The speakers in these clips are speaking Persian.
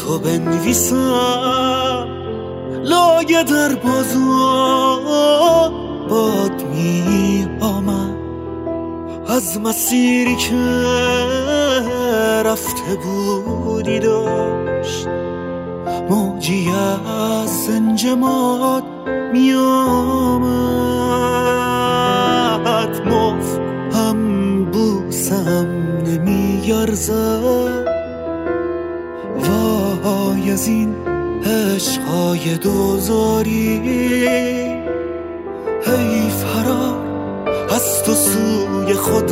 تو بنویسم لایه در بازو باد می آمد از مسیری که رفته بودی داشت موجی از زنجماد می آمد مفهم بوسم نمی یرزد وای از این عشقای دوزاری هی فرار از تو سوی خود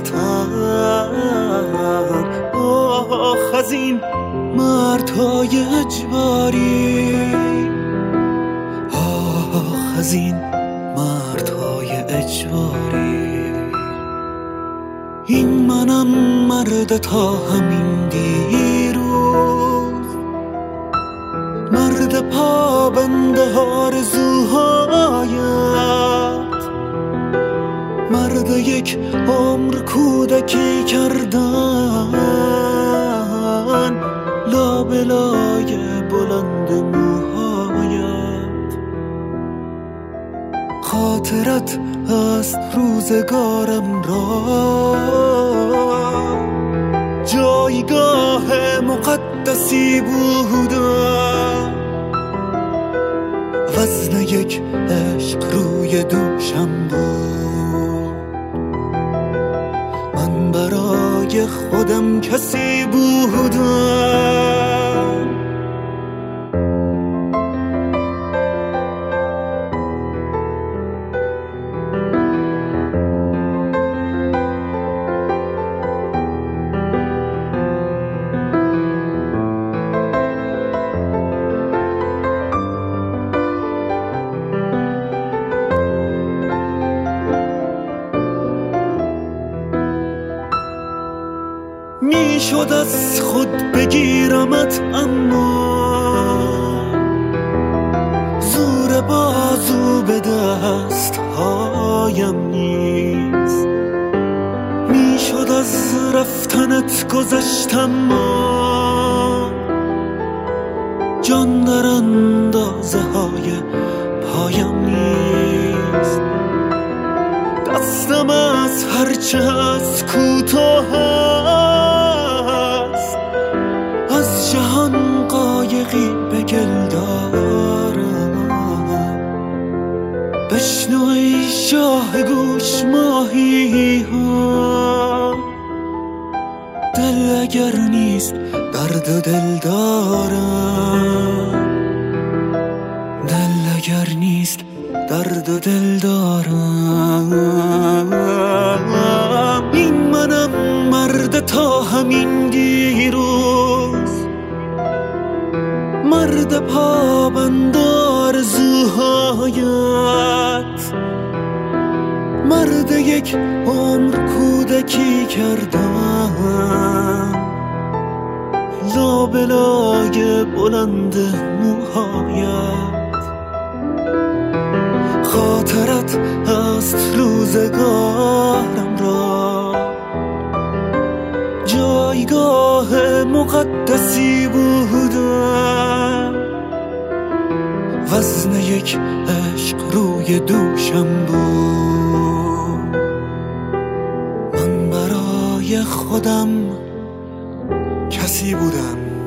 رفتن آخ از این مردهای اجباری آخ از این مردهای اجباری این منم مرد تا همین دیروز مرد پابنده آرزوهایت مرد یک عمر کودکی کردن لابلای بلند موهایت خاطرت است روزگارم را جایگاه مقدسی بودم وزن یک عشق روی دوشم بود من برای خودم کسی بودم می شد از خود بگیرمت اما زور بازو به دست هایم نیست می شد از رفتنت گذشتم ما جان در اندازه های پایم نیست دستم از هرچه از کوتاه از جهان قایقی به گل دارم بشنو ای شاه گوش ماهی ها دل اگر نیست درد و دل دارم دل اگر نیست درد و دل دارم این منم مرد تا همین دیروز مرد پابند آرزوهایت مرد یک عمر کودکی کردم لابلای بلند موهایت خاطرت است روزگارم را جایگاه مقدسی بودم وزن یک عشق روی دوشم بود من برای خودم کسی بودم